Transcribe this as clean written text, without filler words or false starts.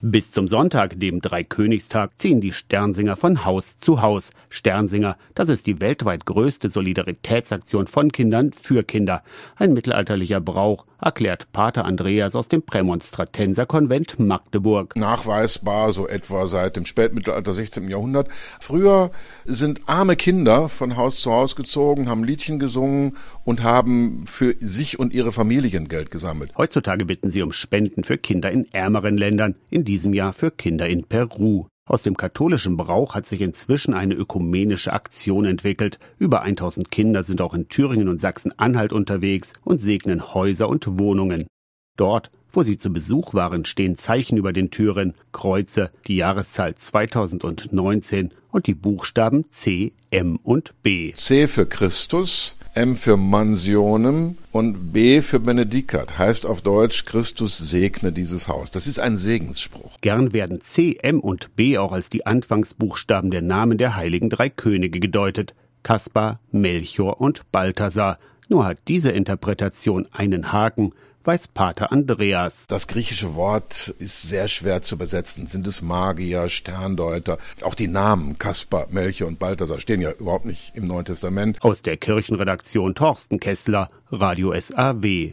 Bis zum Sonntag, dem Dreikönigstag, ziehen die Sternsinger von Haus zu Haus. Sternsinger, das ist die weltweit größte Solidaritätsaktion von Kindern für Kinder. Ein mittelalterlicher Brauch, erklärt Pater Andreas aus dem Prämonstratenserkonvent Magdeburg. Nachweisbar so etwa seit dem Spätmittelalter, 16. Jahrhundert. Früher sind arme Kinder von Haus zu Haus gezogen, haben Liedchen gesungen und haben für sich und ihre Familien Geld gesammelt. Heutzutage bitten sie um Spenden für Kinder in ärmeren Ländern. In diesem Jahr für Kinder in Peru. Aus dem katholischen Brauch hat sich inzwischen eine ökumenische Aktion entwickelt. Über 1000 Kinder sind auch in Thüringen und Sachsen-Anhalt unterwegs und segnen Häuser und Wohnungen. Dort, wo sie zu Besuch waren, stehen Zeichen über den Türen, Kreuze, die Jahreszahl 2019 und die Buchstaben C, M und B. C für Christus, M für Mansionem und B für Benedicat. Heißt auf Deutsch, Christus segne dieses Haus. Das ist ein Segensspruch. Gern werden C, M und B auch als die Anfangsbuchstaben der Namen der heiligen drei Könige gedeutet. Kaspar, Melchior und Balthasar. Nur hat diese Interpretation einen Haken, weiß Pater Andreas. Das griechische Wort ist sehr schwer zu übersetzen. Sind es Magier, Sterndeuter? Auch die Namen Kaspar, Melchior und Balthasar stehen ja überhaupt nicht im Neuen Testament. Aus der Kirchenredaktion Thorsten Kessler, Radio SAW.